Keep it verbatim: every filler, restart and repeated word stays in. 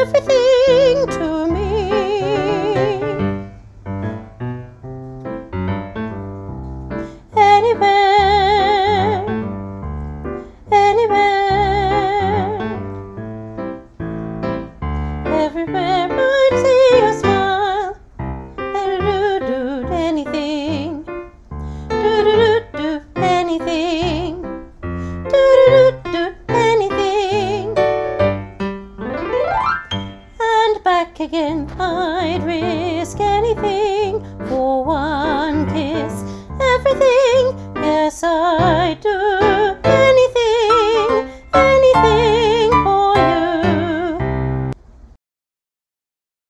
everything to me. Anywhere, anywhere, everywhere I'd see your smile. And do do anything, do do do do anything, do do do do anything. And back again, I'd risk anything for one kiss. Everything, yes I